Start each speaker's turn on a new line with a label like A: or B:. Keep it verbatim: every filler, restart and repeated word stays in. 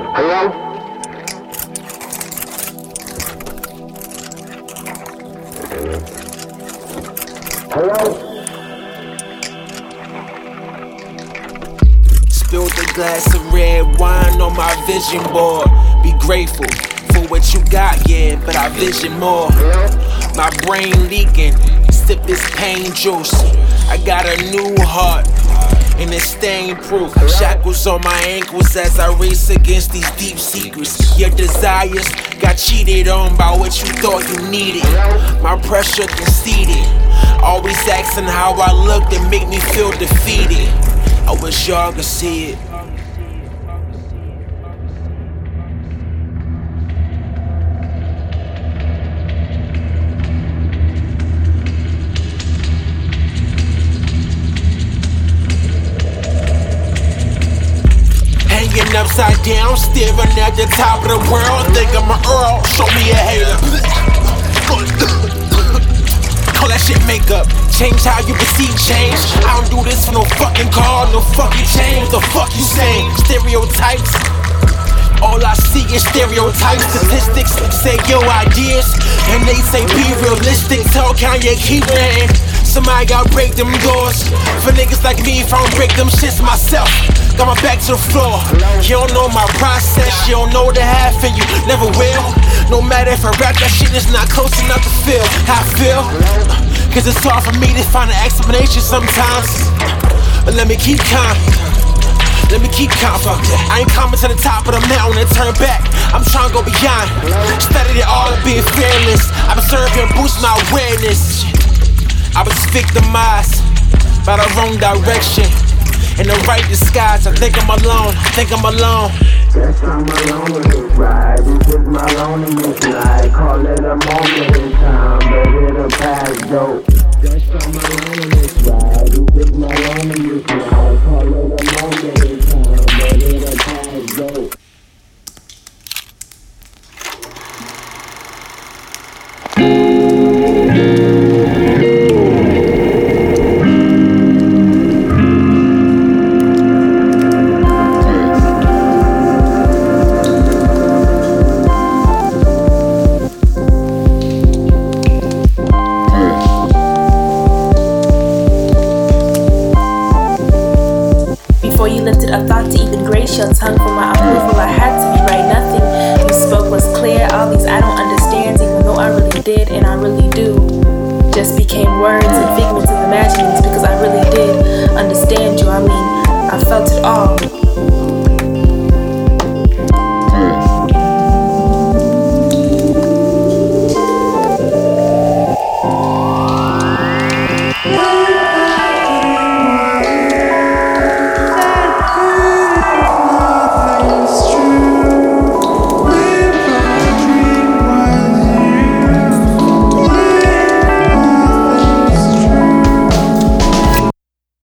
A: Hello? Hello?
B: Spilled a glass of red wine on my vision board. Be grateful for what you got, yeah, but I vision more. My brain leaking, sip this pain juice. I got a new heart, and it's stain proof. Shackles on my ankles as I race against these deep secrets. Your desires got cheated on by what you thought you needed. My pressure conceded, always asking how I looked and make me feel defeated. I wish y'all could see it. Hanging upside down, staring at the top of the world. Think I'm an Earl, show me a hater. Call that shit makeup. Change how you perceive change. I don't do this for no fucking car, no fucking chain. What the fuck you saying? Stereotypes. All I see is stereotypes. Statistics say your ideas, and they say be realistic. Tell Kanye keep ranting. Somebody gotta break them doors. For niggas like me, if I don't break them shits myself, got my back to the floor. You don't know my process, you don't know the half, and you never will. No matter if I rap, that shit is not close enough to feel how I feel. Cause it's hard for me to find an explanation sometimes. But let me keep calm. Let me keep calm. I ain't coming to the top of the mountain and turn back. I'm trying to go beyond. Studied it all and being fearless. I've been serving and boosting my awareness. I was victimized by the wrong direction. In the right disguise, I think I'm alone, I think I'm alone.
A: Guess I'm alone in this ride. This is my loneliness night. Call it a moment in time, but it'll pass though. Guess I'm alone in this ride. This is my loneliness night. Call it a moment in time, but it'll pass though.
C: You lifted a thought to even grace your tongue for my approval. I had to be right, nothing you spoke was clear. All these I don't understand, even though I really did and I really do, just became words and figments of imaginings because I really did understand you. I mean,